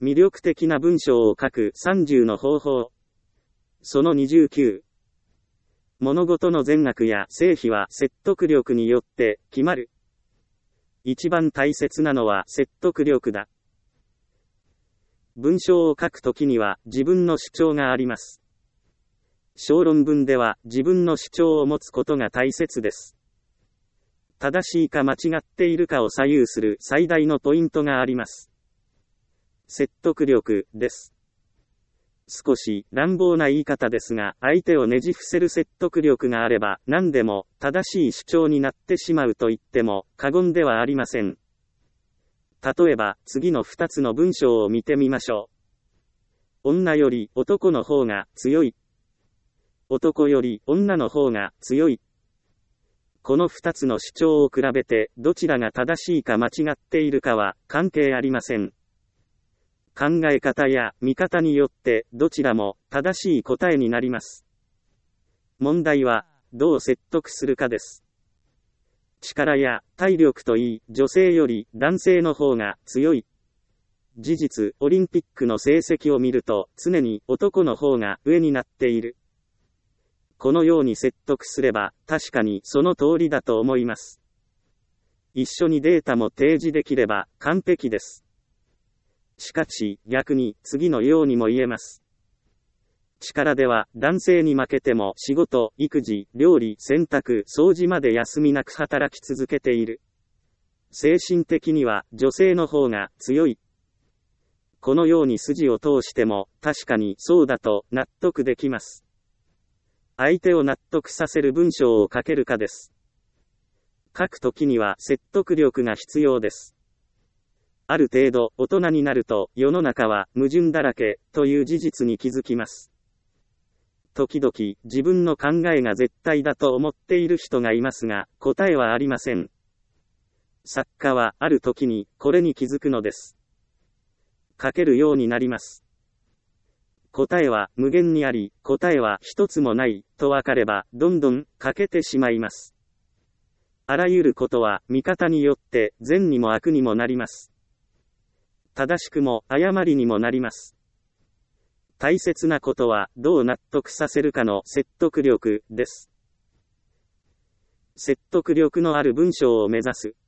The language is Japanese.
魅力的な文章を書く30の方法。その29。物事の善悪や成否は説得力によって決まる。一番大切なのは説得力だ。文章を書くときには自分の主張があります。小論文では自分の主張を持つことが大切です。正しいか間違っているかを左右する最大のポイントがあります。説得力です。少し乱暴な言い方ですが、相手をねじ伏せる説得力があれば、何でも正しい主張になってしまうと言っても過言ではありません。例えば、次の2つの文章を見てみましょう。女より男の方が強い。男より女の方が強い。この2つの主張を比べて、どちらが正しいか間違っているかは関係ありません。考え方や見方によってどちらも正しい答えになります。問題はどう説得するかです。力や体力といい、女性より男性の方が強い。事実、オリンピックの成績を見ると常に男の方が上になっている。このように説得すれば確かにその通りだと思います。一緒にデータも提示できれば完璧です。しかし、逆に、次のようにも言えます。力では、男性に負けても仕事、育児、料理、洗濯、掃除まで休みなく働き続けている。精神的には、女性の方が強い。このように筋を通しても、確かにそうだと納得できます。相手を納得させる文章を書けるかです。書くときには説得力が必要です。ある程度大人になると世の中は矛盾だらけという事実に気づきます。時々自分の考えが絶対だと思っている人がいますが答えはありません。作家はある時にこれに気づくのです。書けるようになります。答えは無限にあり答えは一つもないとわかればどんどん書けてしまいます。あらゆることは見方によって善にも悪にもなります。正しくも誤りにもなります。大切なことはどう納得させるかの説得力です。説得力のある文章を目指す。